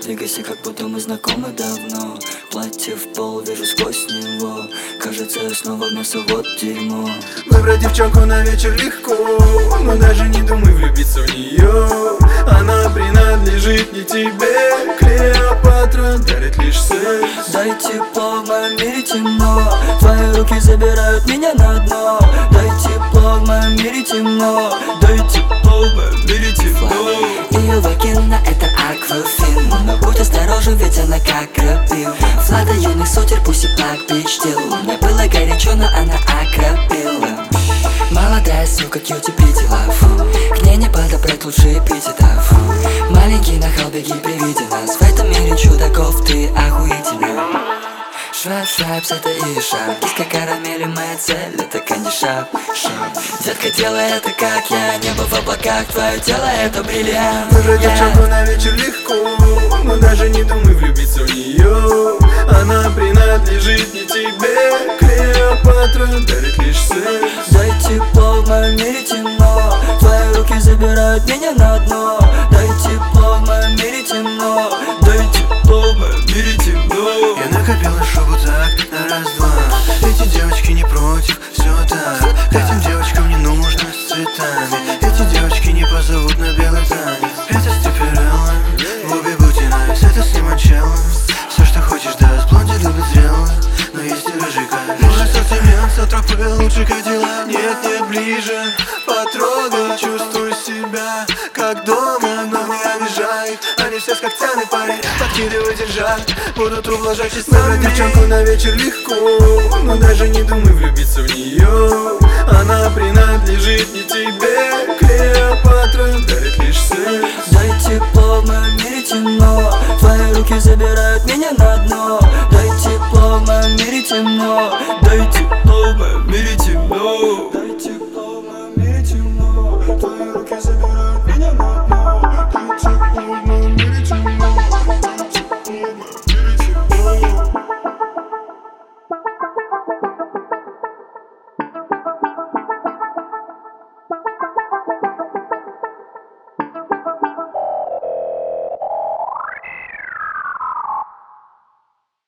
двигайся, как будто мы знакомы давно. Платье в пол, вижу сквозь него. Кажется, я снова в мясо, вот дерьмо. Выбрать девчонку на вечер легко, но даже не думай влюбиться в нее. Она принадлежит не тебе. Клеопатра дарит лишь секс. Дай тепло, в моем мире темно. Твои руки забирают меня на дно. Дай тепло, в моем мире темно. Дай тепло, в моем мире темно. Ее вагина это аквафин, но будь осторожен, ведь она как крапива. Влада юных сутер, пусть и плак пичтил. Мне было горячо, но она окропила. Молодая сука, кьюти притила, фу. К ней не подобрать лучшие эпитетов. Маленький нахал, беги при виде нас. В этом мире чудаков ты охуительный. Швайпс, это и шаг. Киска карамели, моя цель, это кандишап. Детка, делай это как я. Небо в облаках, твое тело это бриллиант. Выбрать девчонку на вечер легко, но даже не думай влюбиться в нее. Она принадлежит не тебе. Клеопатра дарит лишь секс. Дай тепло, в моем мире темно. Твои руки забирают меня на дно. Дай тепло, в моем мире темно. Дай тепло, в моем мире темно. Я накопила шубу так на раз-два. Эти девочки не против, все так. К этим девочкам не нужно с цветами. Эти девочки не позовут на белый танец. Это Стиперелла, в обе будьте найс. Это с лимончелло. Все, что хочешь, даст. Блонди любит зрелых, но есть и рыжика. Мой ассортимент с тропы лучше кадила. Нет, не ближе, потрогай. Чувствуй себя как дома, но не обижай. Они все с когтями, парень, подкидывай, держать. Будут ублажать часами. Выбрать девчонку на вечер легко, но даже не думай влюбиться в нее. Она принадлежит не тебе. Клеопатра дарит лишь секс. Дай тепло, в моем мире темно. Твои руки забирают меня на дно. Дай тепло, в моем мире темно. Дай тепло, в моем мире темно. Дай тепло, в моем мире темно. Твои руки забирают меня на дно.